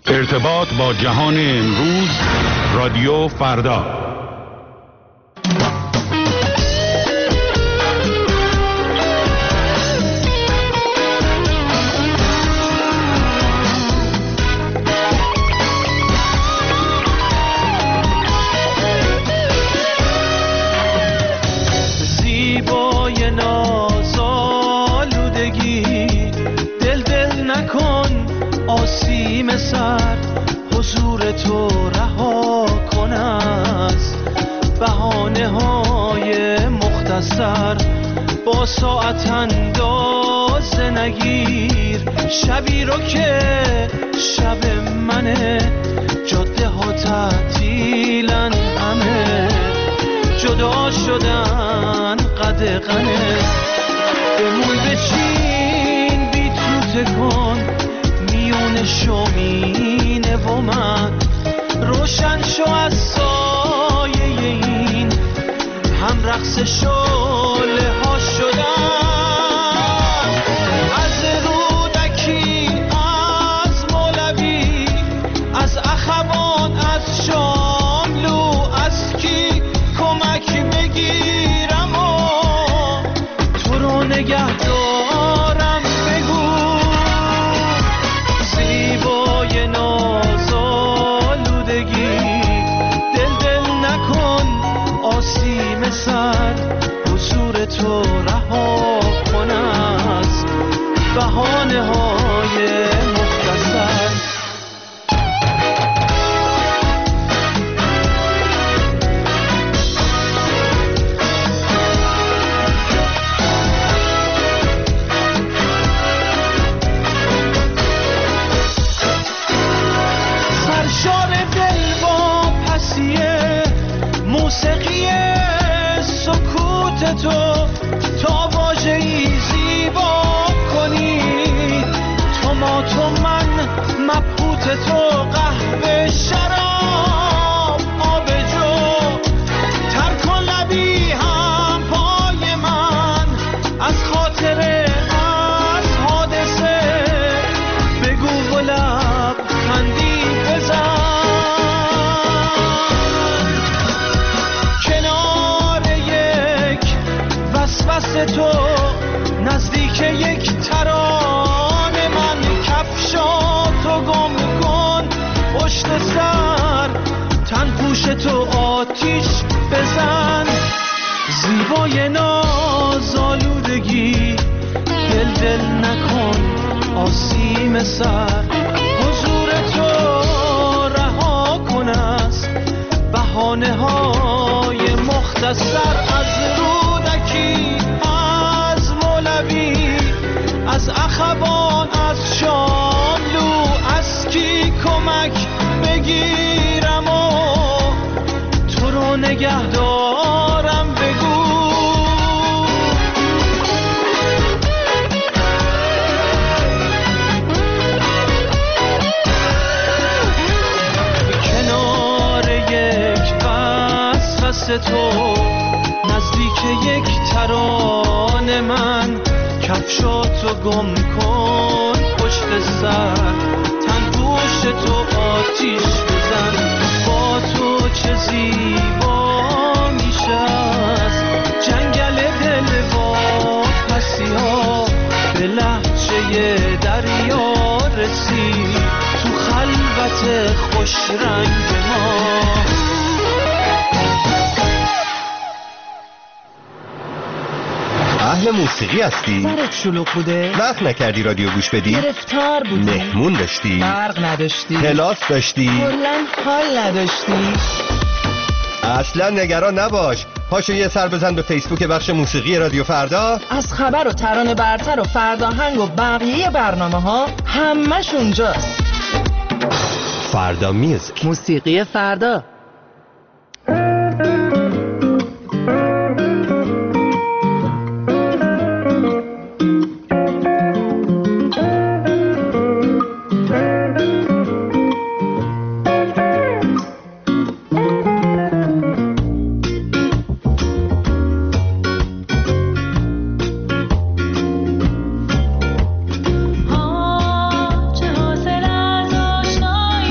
ارتباط با جهان امروز، رادیو فردا. زیبای نازآلودگی، دل نکن آسیم سر، حضور تو رها کن از بهانه های مختصر. با ساعت اندازه نگیر شبی رو که شب منه، جاده ها تعطیلن همه، جدا شدن قدغنه. بمون بچین بی توته کن میون شومینه و من، روشن شو از سایه این هم رقص شعله ها شدن. از رودکی، از مولوی، از اخوان، از شاملو، از کی کمک بگیرم و تو رو نگه دارم. بگو زیبای نازآلودگی، دل نکن آسیم سر، حضور تو رها کن از بهانه های مختصر. سرشار دل با پسیه موسیقی سکوت تو، تا واژه‌ای زیبا کنی تو ما تو من، مبهوت تو، قهوه شراب آب جو. تر کن لبی هم پای من از خاطره، از حادثه، بگو و لب خندی بزن. کنار یک وسوسه تو، نزدیک یک ترانه من، کفشاتو گم کن پشت سر، تن پوش تو آتیش بزن. زیبای نازآلودگی، دل نکن آسیم سر، حضور تو رها کن از بهانه های مختصر. از رودکی، از مولوی، از اخوان، از شاملو، از کی کمک بگیرم و تو رو نگه دارم. بگو کنار یک وسوسه تو، نزدیک یک ترانه من، کفشاتو گم کن پشت سر، تن پوش تو آتیش بزن. با تو چه زیبا میشه از جنگل دل و پسی ها، به لهجه دریا رسید تو خلوت خوش رنگ ما. اهل موسیقی هستی؟ سرت شلوغ بوده؟ وقت نکردی رادیو گوش بدی؟ گرفتار بودی؟ مهمون داشتی؟ برق نداشتی؟ کلاس داشتی؟ کلاً حال نداشتی؟ اصلا نگران نباش، پاشو یه سر بزن به فیسبوک بخش موسیقی رادیو فردا. از خبر و ترانه برتر و فرداهنگ و بقیه برنامه ها همش اونجاست. فردا میوزیک، موسیقی فردا. چه حاصل از آشنایی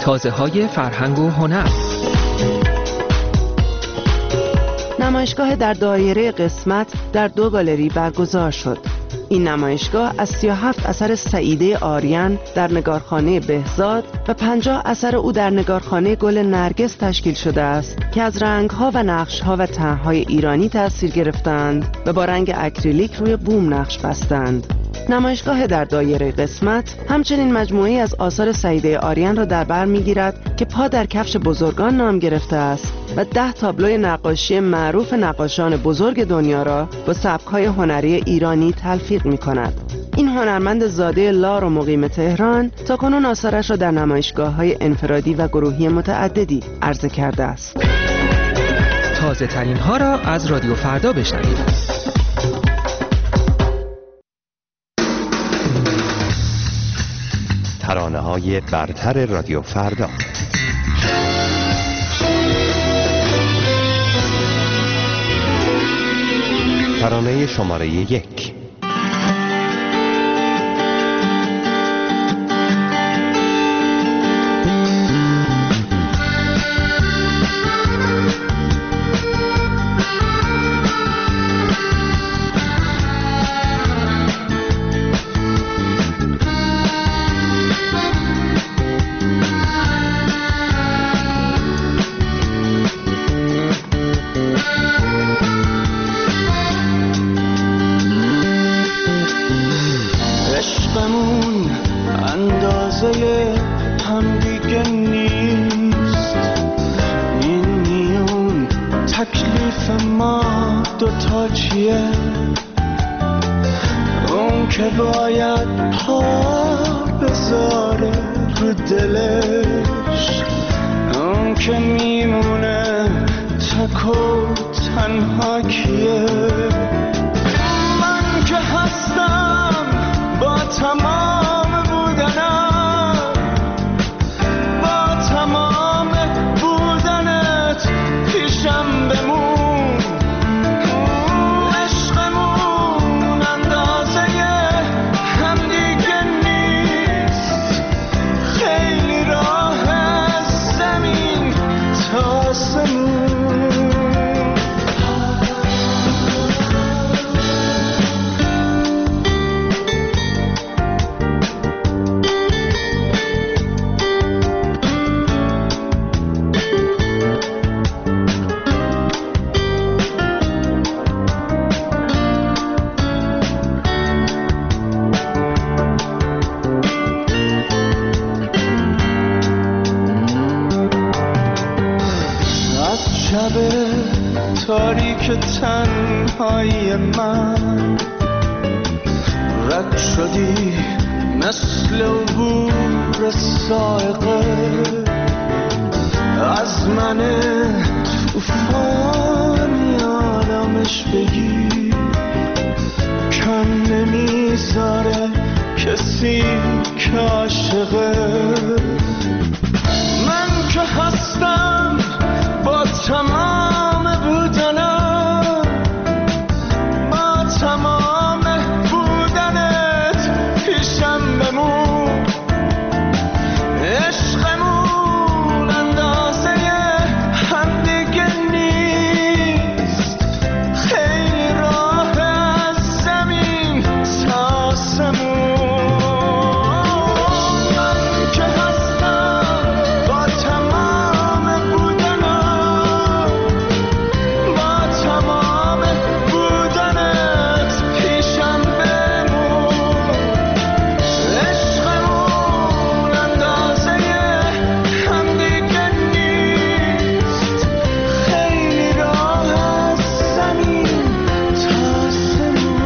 تازه‌های فرهنگ و هنر. نمایشگاه در دایره قسمت در 2 گالری برگزار شد. این نمایشگاه از 37 اثر سعیده آریان در نگارخانه بهزاد و 50 اثر او در نگارخانه گل نرگس تشکیل شده است که از رنگ‌ها و نقش‌ها و طرح‌های ایرانی تأثیر گرفتند و با رنگ اکریلیک روی بوم نقش بستند. نمایشگاه در دایره قسمت همچنین مجموعه‌ای از آثار سعیده آریان را در بر می‌گیرد که پا در کفش بزرگان نام گرفته است و 10 تابلوی نقاشی معروف نقاشان بزرگ دنیا را با سبک‌های هنری ایرانی تلفیق می‌کند. این هنرمند زاده لار و مقیم تهران تاکنون آثارش را در نمایشگاه‌های انفرادی و گروهی متعددی عرضه کرده است. تازه ترین ها را از رادیو فردا بشنوید. ترانه‌های برتر رادیو فردا. ترانه شماره 1. اون که باید پا بذاره رو دلش، اون که میمونه تک و تنها کیه؟ من که هستم با تمام بودنم، با تمام بودنت پیشم بمون. تاریک تنهایی من رد شدی مثل عبور سائقه از من توفانی آدمش بگی، کم نمیذاره کسی که عاشقه. من که هستم با تمام بودنم، با تمام بودنت پیشم بمون. عشقمون اندازه هم دیگه نیست، خیلی راه از زمین تا آسمون. من که هستم با تمام بودنم، با تمام بودنت پیشم بمون. عشقمون اندازه هم دیگه نیست، خیلی راه از زمین تا آسمون.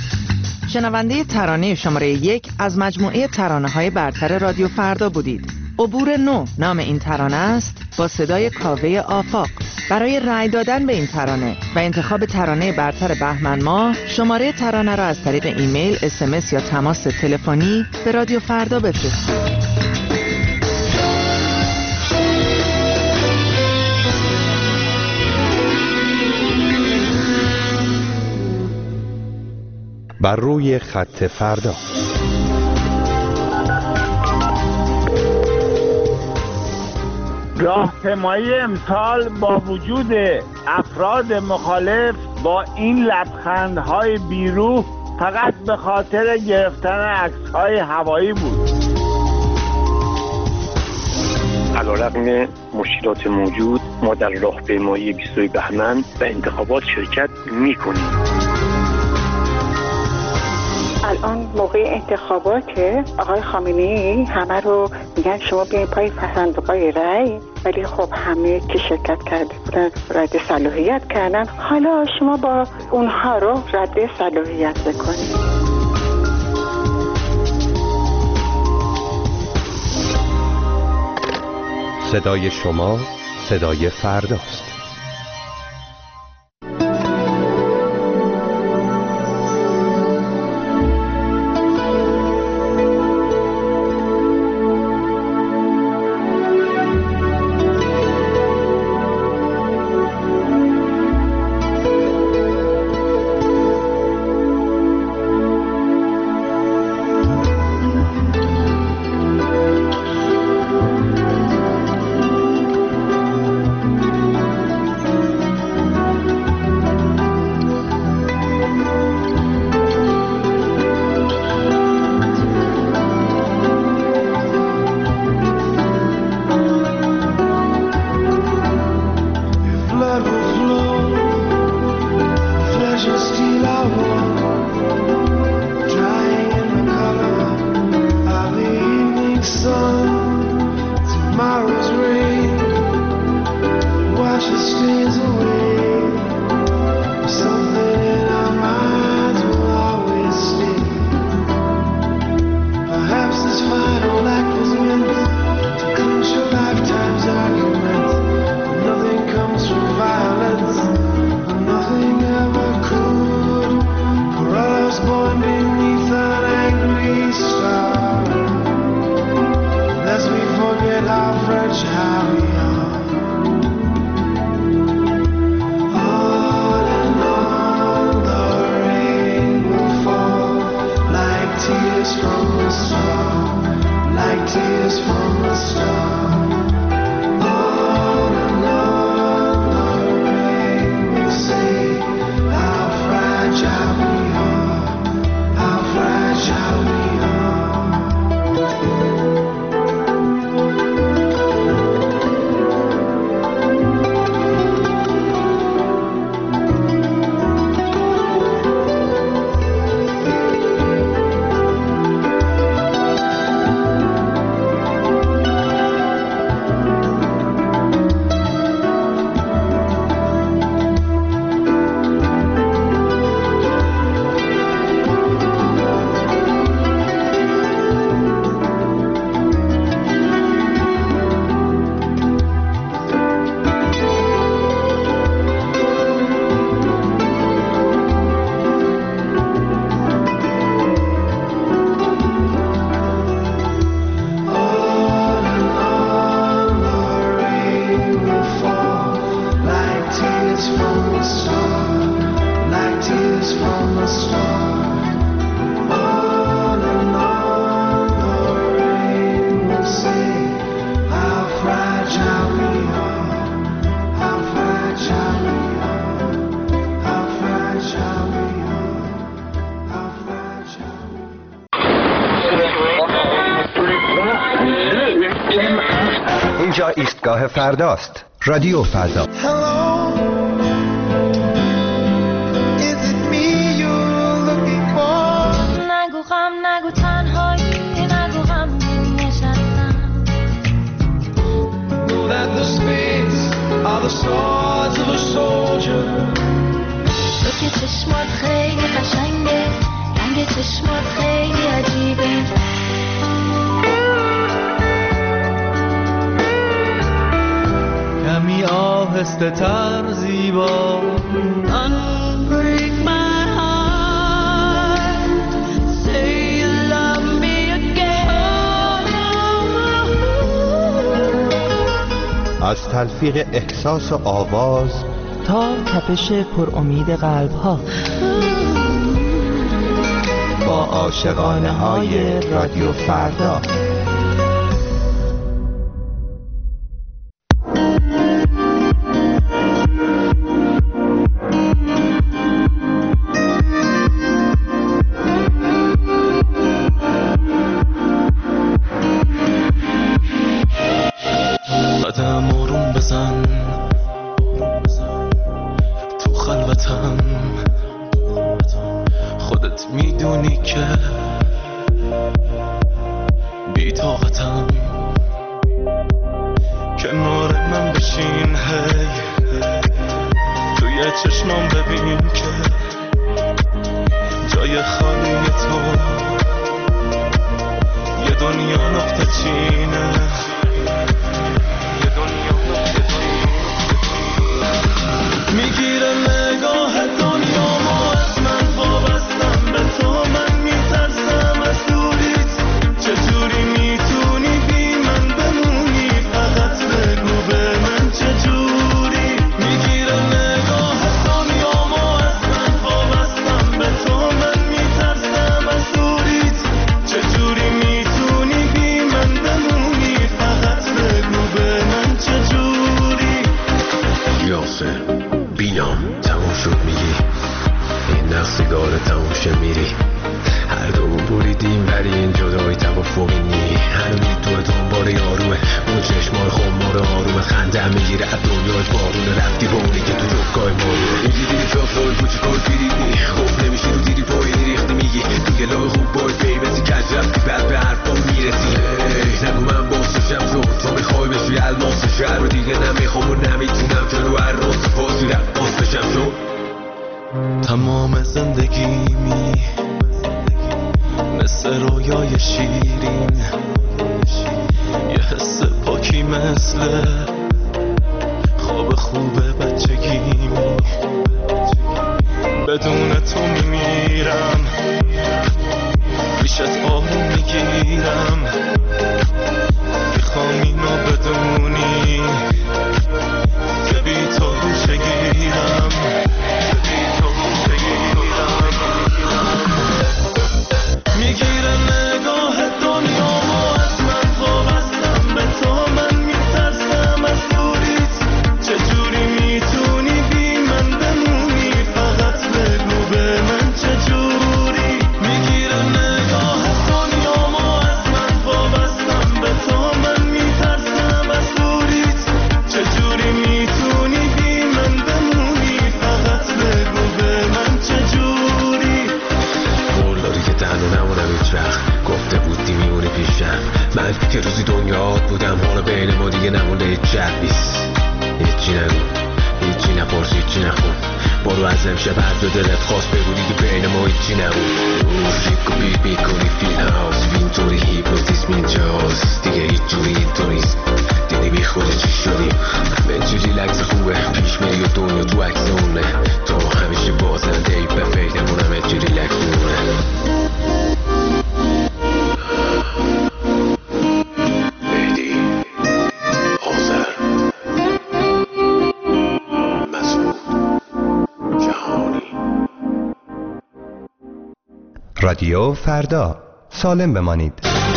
شنونده ترانه شماره 1 از مجموعه ترانه‌های برتر رادیو فردا بودید. عبور نو نام این ترانه است با صدای کاوه آفاق. برای رأی دادن به این ترانه و انتخاب ترانه برتر بهمن ماه شماره ترانه را از طریق ایمیل، SMS یا تماس تلفنی به رادیو فردا بفرستید. بر روی خط فردا. راهپیمایی امسال با وجود افراد مخالف با این لبخندهای بیروح فقط به خاطر گرفتن عکس‌های هوایی بود. علیرغم مشکلات موجود ما در راهپیمایی 22 بهمن و انتخابات شرکت می‌کنیم. الان موقع انتخابات آقای خامنه‌ای همه رو میگن شما بیاین پای صندوق‌های رأی، ولی خب همه که شرکت کرده بودن رد صلاحیت کردن. حالا شما با اونها رو رد صلاحیت بکنید. صدای شما صدای فرداست. اینجا ایستگاه فرداست. رادیو فردا. نگو غم، نگو تنهایی، نگو غم نشستم. Know that the spades are the swords of a soldier. تو که چشمات خیلی قشنگه، رنگ چشمات خیلی عجیبه. شایسته تر زیبا. Unbreak my heart, say you love me again. از تلفیق احساس و آواز تا تپش پر امید قلب ها، با عاشقانه های رادیو فردا. قدم آروم بزن تو خلوتم، خودت میدونی که بی طاقتم. کنار من بشین هی، توی چشمام ببین که جای خالی تو یه دنیا نقطه چینه. میگیره نگاه دنیامو از من، وابستم به تو، من میترسم از دوریت. چجوری میتونی بی من بمونی؟ فقط بگو به من چجوری. میگیره نگاه دنیامو از من، وابستم به تو، من میترسم از دوریت. چجوری میتونی بی من بمونی؟ فقط بگو به من چجوری. یاسه بینام تموم شد میگی، این نقصگار تموم شه میری. هر دومون بریدیم ولی این جدایی توافقی نی. هنوزی تو دنبال یاروه، اون چشمای خمار آرومه. خنده میگیره از دنیاش بارونه، رفتی با اونی که تو جبگاه ماروه. میگی دیدی فاصل کوچی کار بیریدی، خوب نمیشی رو دیدی پایی ریختی. میگی تو گلاه خوب باید بیمسی کج رفتی، بعد به حرفا میرسی. نگو من باستشم تو میخوای بشی الماس شهر رو دیگه نمیخوام و نمیتونم جلو هر روز فاسی رفت بشم شو. تمام زندگیمی مثل رویای شیرین، یه حس پاکی مثل خواب خوب بچگیمی. بدون تو میمیرم، پیشت آروم میگیرم. میخوام اینو بدونی که بی تو چگیرم. میگیره نگاه دنیامو از من، وابستم به تو، من میترسم از دوریت. چجوری میتونی بی من بمونی؟ فقط بگو به من چجوری. میگیره نگاه دنیامو از من، وابستم به تو، من میترسم از دوریت. چجوری میتونی بی من بمونی؟ فقط بگو به من چجوری. قول داری که تنها نمونم هیچ وقت، گفته بودی میمونی پیشم. من که روزی دنیات بودم، حالا بین ما دیگه نمونده هیچ شب نیست. هیچی نگو، هیچی نپرس، هیچی نخون. برو از امشب هر جا دلت خواست بگو دیگه بین ما هیچی نمون. ریک و بیت میکنی فیل هاوس، اینطوری هیپنوتیزم اینجاست دیگه هیچ جوری اینطوریست. دیدی بی خودی چی شدیم، بنجی ریلکس خوبه. پیش میری و دنیا تو عکس اونه، تو همیشه بازنده ای به فیدمون همه چی ریلکس مونه. مهدی آذر مسعود جهانی. رادیو فردا، سالم بمانید.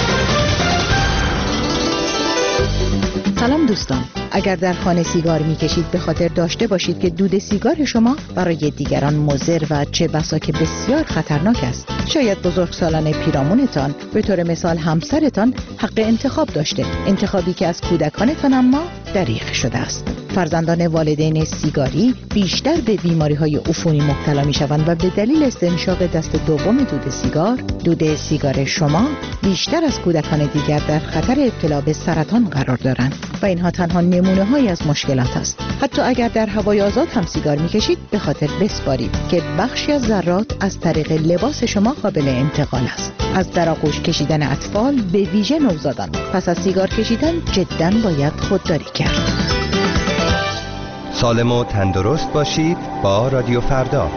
سلام دوستان، اگر در خانه سیگار میکشید به خاطر داشته باشید که دود سیگار شما برای دیگران مضر و چه بسا که بسیار خطرناک است. شاید بزرگسالان پیرامونتان، به طور مثال همسرتان، حق انتخاب داشته، انتخابی که از کودکانتان اما دریغ شده است. فرزندان والدین سیگاری بیشتر به بیماری‌های عفونی مبتلا می‌شوند و به دلیل استنشاق دست دوم دود سیگار شما بیشتر از کودکان دیگر در خطر ابتلا به سرطان قرار دارند و اینها تنها نمونه‌هایی از مشکلات است. حتی اگر در هوای آزاد هم سیگار می‌کشید به خاطر بسپارید که بخشی از ذرات از طریق لباس شما قابل انتقال است. از در آغوش کشیدن اطفال، به ویژه نوزادان، پس از سیگار کشیدن جداً باید خودداری کرد. سالم و تندرست باشید با رادیو فردا.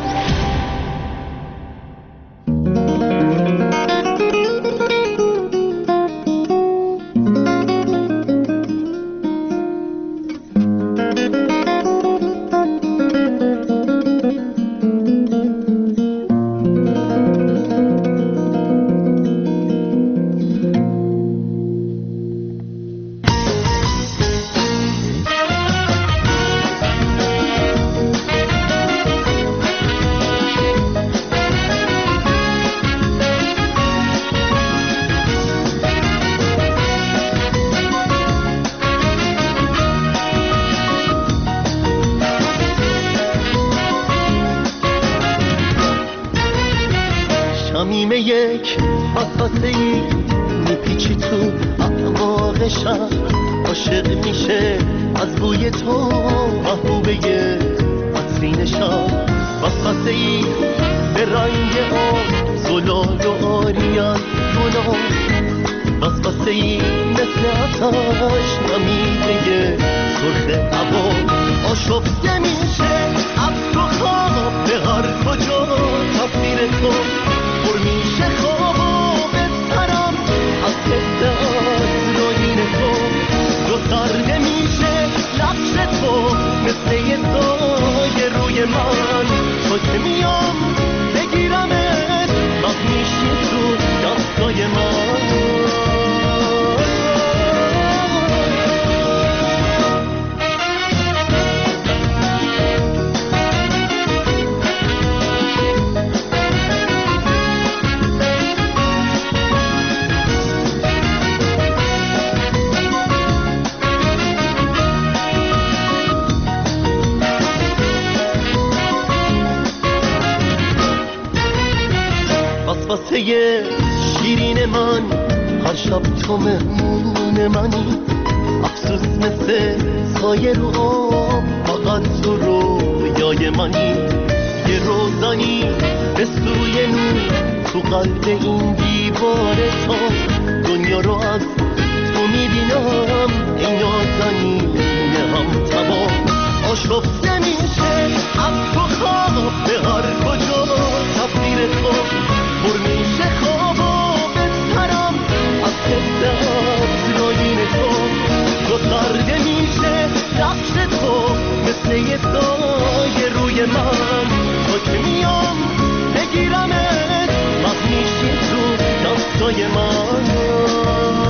شمیم یک وسوسه‌ای میپیچی تو اعماق شهر، عاشق میشه از بوی تو محبوبه عطرین شهر. وسوسه‌ای به رنگ آب زلال و آریان گناه، وسوسه‌ای مثل آتش نمیده سرخ هوا. آشفته میشه از تو خواب به هر کجا تصویر تو پر میشه خواب و بسترم از حس آسراین تو. رو سرده میشه نقش تو مثل یه سایه روی من. تو که میام بگیرمت وقت میشی تو دستای من. وسوسه شیرین من هر شب تو مهمون منی. افسوس مثل سایه رو آب فقط تو رویای منی. یه روزانی به سوی نور تو قلب این دیوار تا دنیا رو از تو میبینم ای نازنین هم تمام. آشفته میشه از تو خواب به هر کجا تصویر تو پر میشه خواب و بسترم از حس آسراین تو. تو سرده میشه نقش تو مثل یه سایه روی من. تو که میام بگیرمت وقت میشی تو دستای من.